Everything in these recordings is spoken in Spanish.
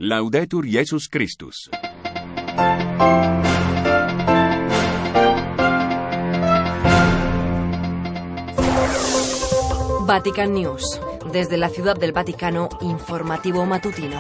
Laudetur Jesus Christus. Vatican News. Desde la Ciudad del Vaticano, informativo matutino.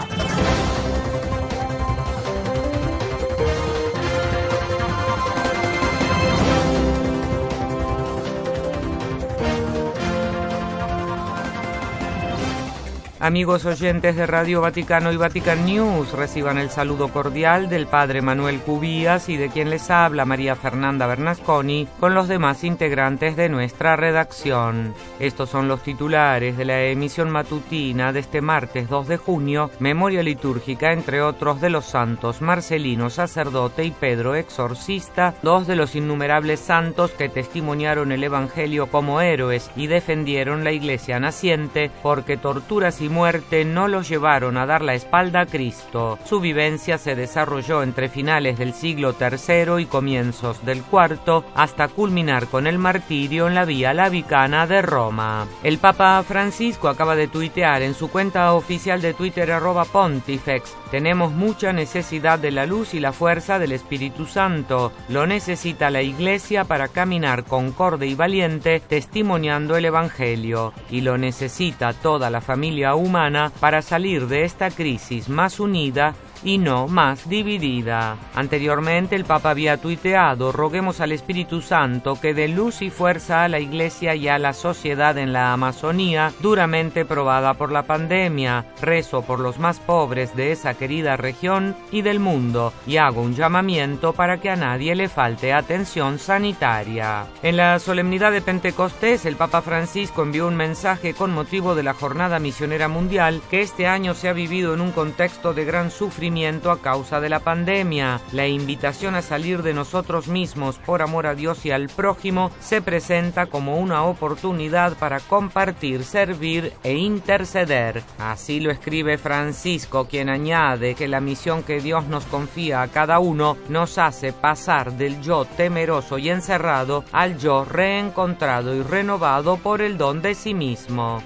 Amigos oyentes de Radio Vaticano y Vatican News, reciban el saludo cordial del Padre Manuel Cubías y de quien les habla María Fernanda Bernasconi con los demás integrantes de nuestra redacción. Estos son los titulares de la emisión matutina de este martes 2 de junio, memoria litúrgica entre otros de los santos Marcelino, sacerdote, y Pedro, exorcista, dos de los innumerables santos que testimoniaron el Evangelio como héroes y defendieron la Iglesia naciente porque torturas y muerte no los llevaron a dar la espalda a Cristo. Su vivencia se desarrolló entre finales del siglo III y comienzos del IV, hasta culminar con el martirio en la Vía Lavicana de Roma. El Papa Francisco acaba de tuitear en su cuenta oficial de Twitter @Pontifex: tenemos mucha necesidad de la luz y la fuerza del Espíritu Santo. Lo necesita la Iglesia para caminar concorde y valiente, testimoniando el Evangelio, y lo necesita toda la familia humana para salir de esta crisis más unida y no más dividida. Anteriormente el Papa había tuiteado: roguemos al Espíritu Santo que dé luz y fuerza a la Iglesia y a la sociedad en la Amazonía, duramente probada por la pandemia. Rezo por los más pobres de esa querida región y del mundo, y hago un llamamiento para que a nadie le falte atención sanitaria. En la solemnidad de Pentecostés, el Papa Francisco envió un mensaje con motivo de la Jornada Misionera Mundial, que este año se ha vivido en un contexto de gran sufrimiento a causa de la pandemia. La invitación a salir de nosotros mismos por amor a Dios y al prójimo se presenta como una oportunidad para compartir, servir e interceder. Así lo escribe Francisco, quien añade que la misión que Dios nos confía a cada uno nos hace pasar del yo temeroso y encerrado al yo reencontrado y renovado por el don de sí mismo.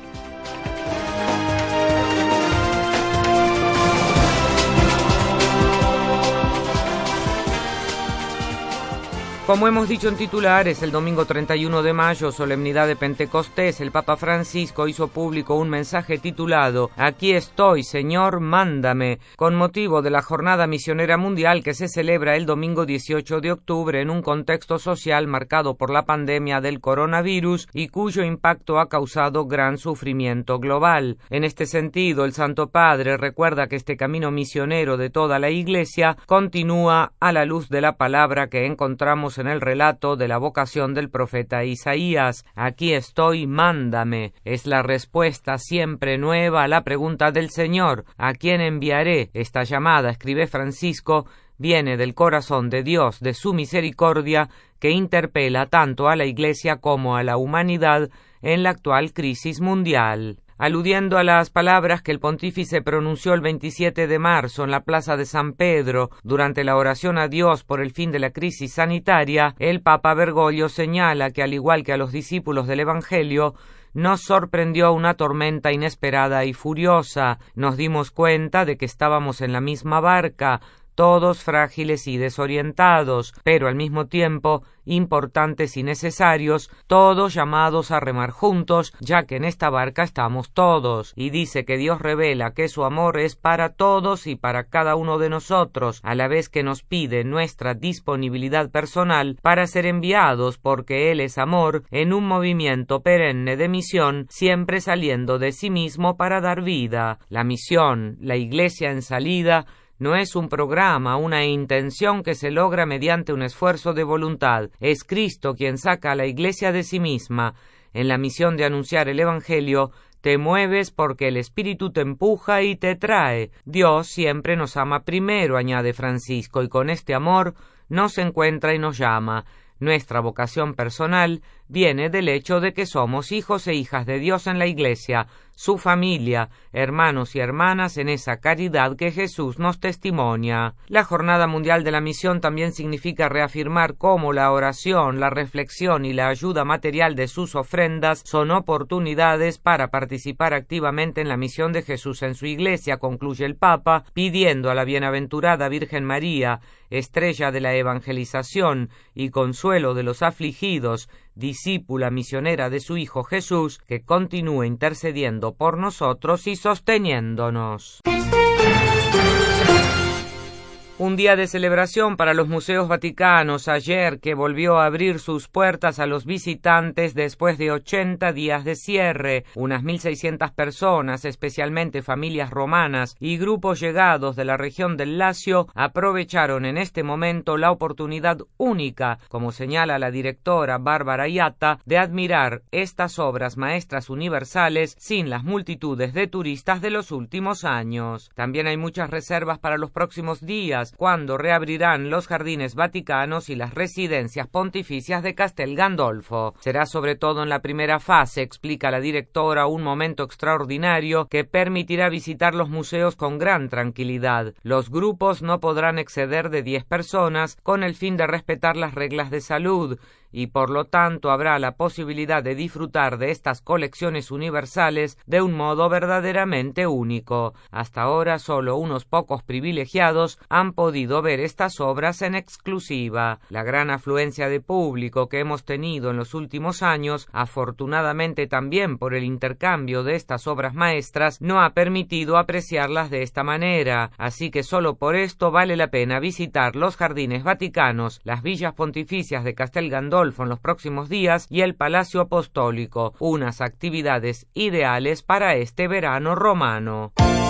Como hemos dicho en titulares, el domingo 31 de mayo, solemnidad de Pentecostés, el Papa Francisco hizo público un mensaje titulado «Aquí estoy, Señor, mándame», con motivo de la Jornada Misionera Mundial que se celebra el domingo 18 de octubre en un contexto social marcado por la pandemia del coronavirus y cuyo impacto ha causado gran sufrimiento global. En este sentido, el Santo Padre recuerda que este camino misionero de toda la Iglesia continúa a la luz de la palabra que encontramos en el relato de la vocación del profeta Isaías. «Aquí estoy, mándame». Es la respuesta siempre nueva a la pregunta del Señor: ¿a quién enviaré? Esta llamada, escribe Francisco, viene del corazón de Dios, de su misericordia, que interpela tanto a la Iglesia como a la humanidad en la actual crisis mundial. Aludiendo a las palabras que el pontífice pronunció el 27 de marzo en la Plaza de San Pedro durante la oración a Dios por el fin de la crisis sanitaria, el Papa Bergoglio señala que, al igual que a los discípulos del Evangelio, nos sorprendió una tormenta inesperada y furiosa. Nos dimos cuenta de que estábamos en la misma barca, todos frágiles y desorientados, pero al mismo tiempo importantes y necesarios, todos llamados a remar juntos, ya que en esta barca estamos todos. Y dice que Dios revela que su amor es para todos y para cada uno de nosotros, a la vez que nos pide nuestra disponibilidad personal para ser enviados, porque Él es amor, en un movimiento perenne de misión, siempre saliendo de sí mismo para dar vida. La misión, la Iglesia en salida, no es un programa, una intención que se logra mediante un esfuerzo de voluntad. Es Cristo quien saca a la Iglesia de sí misma. En la misión de anunciar el Evangelio, te mueves porque el Espíritu te empuja y te trae. Dios siempre nos ama primero, añade Francisco, y con este amor nos encuentra y nos llama. Nuestra vocación personal viene del hecho de que somos hijos e hijas de Dios en la Iglesia. su familia, hermanos y hermanas en esa caridad que Jesús nos testimonia. La Jornada Mundial de la Misión también significa reafirmar cómo la oración, la reflexión y la ayuda material de sus ofrendas son oportunidades para participar activamente en la misión de Jesús en su Iglesia, concluye el Papa, pidiendo a la bienaventurada Virgen María, estrella de la evangelización y consuelo de los afligidos, discípula misionera de su Hijo Jesús, que continúe intercediendo por nosotros y sosteniéndonos. Un día de celebración para los museos vaticanos ayer, que volvió a abrir sus puertas a los visitantes después de 80 días de cierre. Unas 1.600 personas, especialmente familias romanas y grupos llegados de la región del Lacio, aprovecharon en este momento la oportunidad única, como señala la directora Bárbara Iatta, de admirar estas obras maestras universales sin las multitudes de turistas de los últimos años. También hay muchas reservas para los próximos días, cuando reabrirán los jardines vaticanos y las residencias pontificias de Castel Gandolfo. Será sobre todo en la primera fase, explica la directora, un momento extraordinario que permitirá visitar los museos con gran tranquilidad. Los grupos no podrán exceder de 10 personas con el fin de respetar las reglas de salud, y por lo tanto habrá la posibilidad de disfrutar de estas colecciones universales de un modo verdaderamente único. Hasta ahora solo unos pocos privilegiados han podido ver estas obras en exclusiva. La gran afluencia de público que hemos tenido en los últimos años, afortunadamente también por el intercambio de estas obras maestras, no ha permitido apreciarlas de esta manera, así que solo por esto vale la pena visitar los jardines vaticanos, las villas pontificias de Castel Gandolfo en los próximos días y el Palacio Apostólico, unas actividades ideales para este verano romano.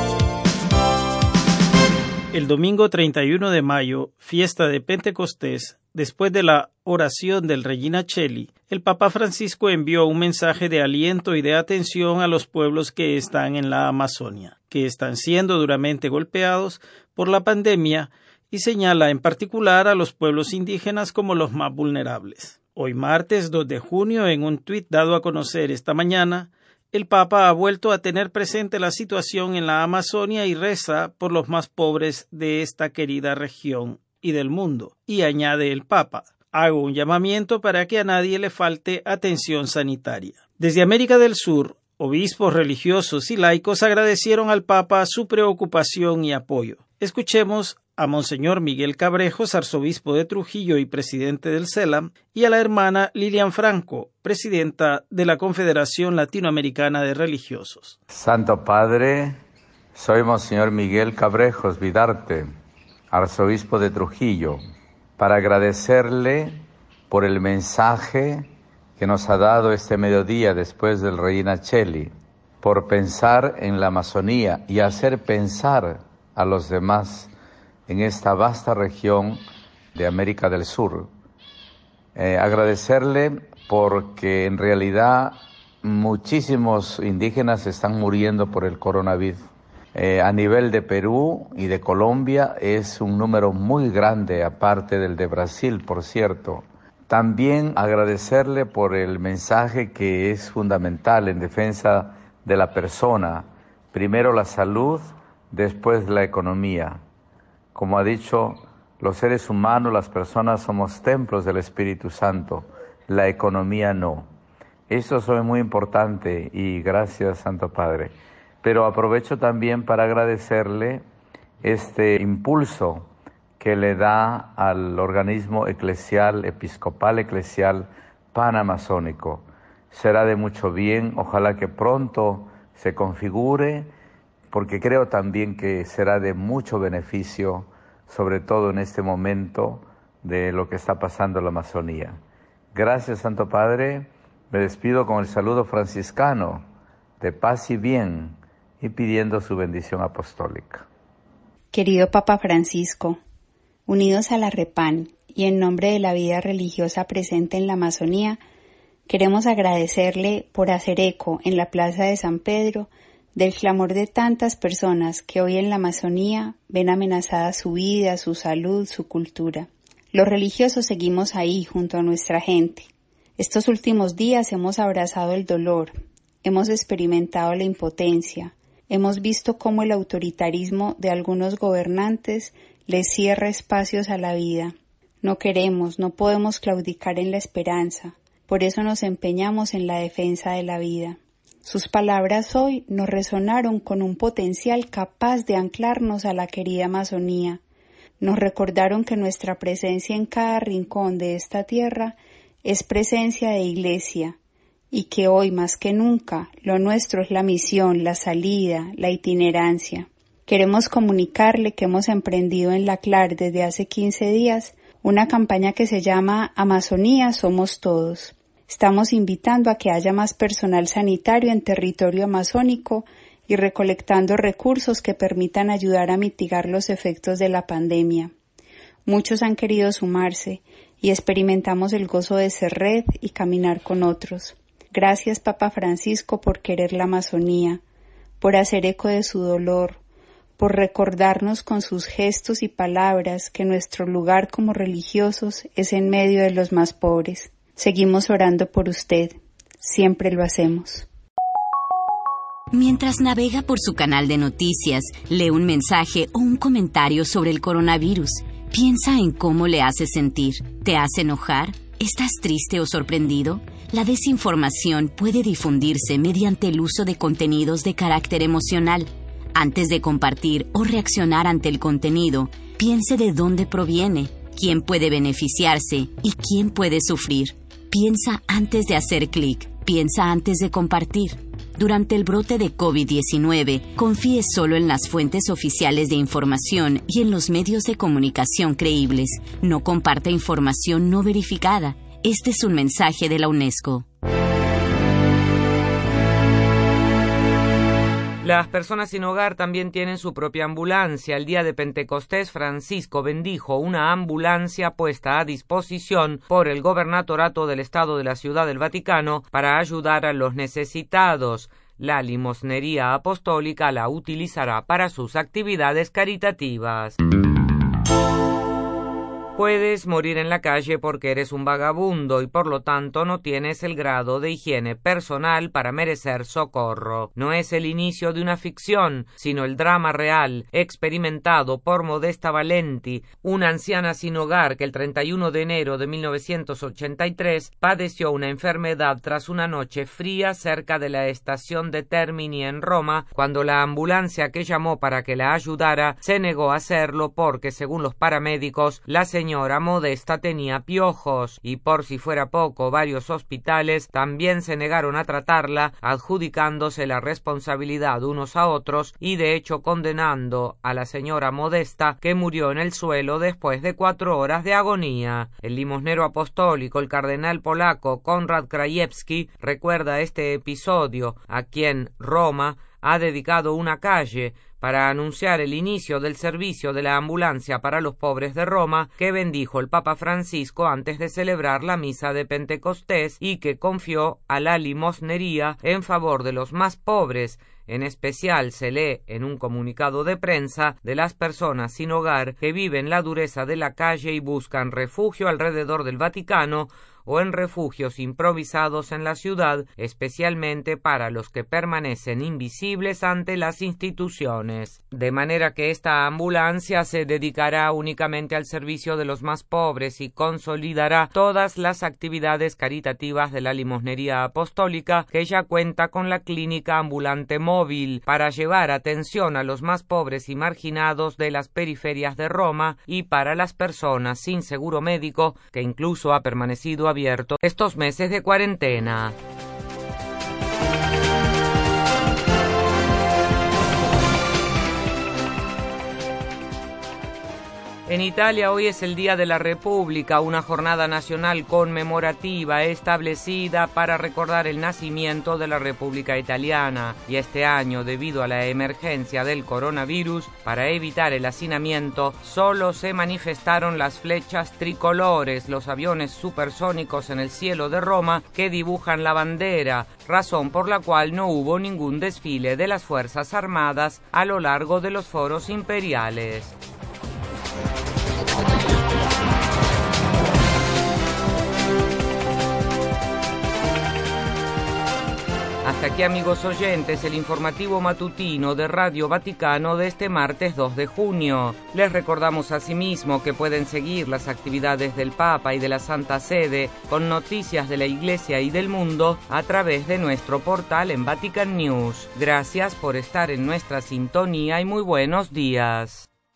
El domingo 31 de mayo, fiesta de Pentecostés, después de la oración del Regina Coeli, el Papa Francisco envió un mensaje de aliento y de atención a los pueblos que están en la Amazonia, que están siendo duramente golpeados por la pandemia, y señala en particular a los pueblos indígenas como los más vulnerables. Hoy martes 2 de junio, en un tuit dado a conocer esta mañana, el Papa ha vuelto a tener presente la situación en la Amazonia y reza por los más pobres de esta querida región y del mundo. Y añade el Papa: hago un llamamiento para que a nadie le falte atención sanitaria. Desde América del Sur, obispos religiosos y laicos agradecieron al Papa su preocupación y apoyo. Escuchemos a Monseñor Miguel Cabrejos, arzobispo de Trujillo y presidente del CELAM, y a la hermana Lilian Franco, presidenta de la Confederación Latinoamericana de Religiosos. Santo Padre, soy Monseñor Miguel Cabrejos Vidarte, arzobispo de Trujillo, para agradecerle por el mensaje que nos ha dado este mediodía después del Regina Coeli, por pensar en la Amazonía y hacer pensar a los demás en esta vasta región de América del Sur. Agradecerle porque en realidad muchísimos indígenas están muriendo por el coronavirus. A nivel de Perú y de Colombia es un número muy grande, aparte del de Brasil, por cierto. También agradecerle por el mensaje que es fundamental en defensa de la persona. Primero la salud, después la economía. Como ha dicho, los seres humanos, las personas, somos templos del Espíritu Santo, la economía no. Eso es muy importante y gracias, Santo Padre. Pero aprovecho también para agradecerle este impulso que le da al organismo eclesial, episcopal eclesial panamazónico. Será de mucho bien, ojalá que pronto se configure, porque creo también que será de mucho beneficio, sobre todo en este momento de lo que está pasando en la Amazonía. Gracias, Santo Padre. Me despido con el saludo franciscano de paz y bien y pidiendo su bendición apostólica. Querido Papa Francisco, unidos a la REPAN y en nombre de la vida religiosa presente en la Amazonía, queremos agradecerle por hacer eco en la Plaza de San Pedro del clamor de tantas personas que hoy en la Amazonía ven amenazada su vida, su salud, su cultura. Los religiosos seguimos ahí junto a nuestra gente. Estos últimos días hemos abrazado el dolor, hemos experimentado la impotencia, hemos visto cómo el autoritarismo de algunos gobernantes les cierra espacios a la vida. No queremos, no podemos claudicar en la esperanza, por eso nos empeñamos en la defensa de la vida. Sus palabras hoy nos resonaron con un potencial capaz de anclarnos a la querida Amazonía. Nos recordaron que nuestra presencia en cada rincón de esta tierra es presencia de iglesia y que hoy más que nunca lo nuestro es la misión, la salida, la itinerancia. Queremos comunicarle que hemos emprendido en la CLAR desde hace 15 días una campaña que se llama Amazonía Somos Todos. Estamos invitando a que haya más personal sanitario en territorio amazónico y recolectando recursos que permitan ayudar a mitigar los efectos de la pandemia. Muchos han querido sumarse y experimentamos el gozo de ser red y caminar con otros. Gracias, Papa Francisco, por querer la Amazonía, por hacer eco de su dolor, por recordarnos con sus gestos y palabras que nuestro lugar como religiosos es en medio de los más pobres. Seguimos orando por usted. Siempre lo hacemos. Mientras navega por su canal de noticias, lee un mensaje o un comentario sobre el coronavirus. Piensa en cómo le hace sentir. ¿Te hace enojar? ¿Estás triste o sorprendido? La desinformación puede difundirse mediante el uso de contenidos de carácter emocional. Antes de compartir o reaccionar ante el contenido, piense de dónde proviene, quién puede beneficiarse y quién puede sufrir. Piensa antes de hacer clic, piensa antes de compartir. Durante el brote de COVID-19, confíe solo en las fuentes oficiales de información y en los medios de comunicación creíbles. No comparta información no verificada. Este es un mensaje de la UNESCO. Las personas sin hogar también tienen su propia ambulancia. El día de Pentecostés, Francisco bendijo una ambulancia puesta a disposición por el gobernatorato del Estado de la Ciudad del Vaticano para ayudar a los necesitados. La limosnería apostólica la utilizará para sus actividades caritativas. Puedes morir en la calle porque eres un vagabundo y por lo tanto no tienes el grado de higiene personal para merecer socorro. No es el inicio de una ficción, sino el drama real experimentado por Modesta Valenti, una anciana sin hogar que el 31 de enero de 1983 padeció una enfermedad tras una noche fría cerca de la estación de Termini en Roma, cuando la ambulancia que llamó para que la ayudara se negó a hacerlo porque, según los paramédicos, la señora Modesta tenía piojos y, por si fuera poco, varios hospitales también se negaron a tratarla, adjudicándose la responsabilidad unos a otros y de hecho condenando a la señora Modesta, que murió en el suelo después de 4 horas de agonía. El limosnero apostólico, el cardenal polaco Konrad Krajewski, recuerda este episodio, a quien Roma ha dedicado una calle para anunciar el inicio del servicio de la ambulancia para los pobres de Roma que bendijo el Papa Francisco antes de celebrar la misa de Pentecostés y que confió a la limosnería en favor de los más pobres. En especial se lee en un comunicado de prensa de las personas sin hogar que viven la dureza de la calle y buscan refugio alrededor del Vaticano o en refugios improvisados en la ciudad, especialmente para los que permanecen invisibles ante las instituciones. De manera que esta ambulancia se dedicará únicamente al servicio de los más pobres y consolidará todas las actividades caritativas de la limosnería apostólica, que ya cuenta con la clínica ambulante móvil para llevar atención a los más pobres y marginados de las periferias de Roma y para las personas sin seguro médico, que incluso ha permanecido abierto estos meses de cuarentena. En Italia hoy es el Día de la República, una jornada nacional conmemorativa establecida para recordar el nacimiento de la República Italiana. Y este año, debido a la emergencia del coronavirus, para evitar el hacinamiento, solo se manifestaron las flechas tricolores, los aviones supersónicos en el cielo de Roma que dibujan la bandera, razón por la cual no hubo ningún desfile de las Fuerzas Armadas a lo largo de los foros imperiales. Hasta aquí, amigos oyentes, el informativo matutino de Radio Vaticano de este martes 2 de junio. Les recordamos asimismo que pueden seguir las actividades del Papa y de la Santa Sede con noticias de la Iglesia y del mundo a través de nuestro portal en Vatican News. Gracias por estar en nuestra sintonía y muy buenos días.